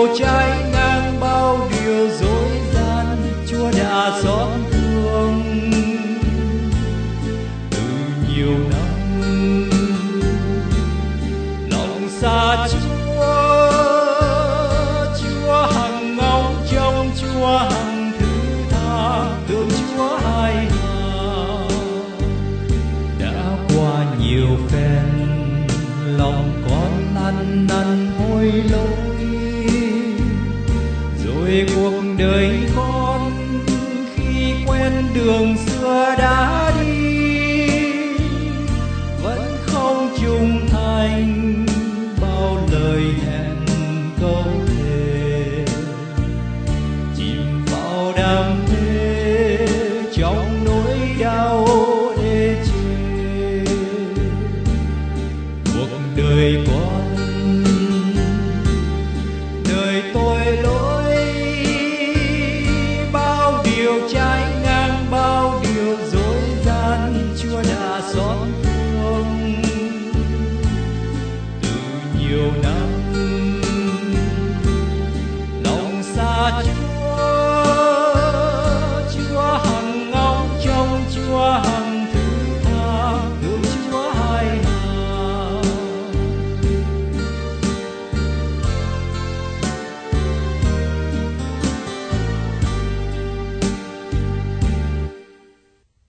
chiều trái ngang bao điều dối gian, Chúa đã xót thương. Từ nhiều năm lòng xa Chúa, Chúa hằng ngóng trông, Chúa hằng thứ tha, thương Chúa hài hòa. Đã qua nhiều phen lòng con ăn năn hối lỗi, rồi cuộc đời con khi quen đường xưa đã đi, vẫn không trung thành bao lời hẹn câu thề, chìm vào đam mê trong nỗi đau ê chề. Cuộc đời con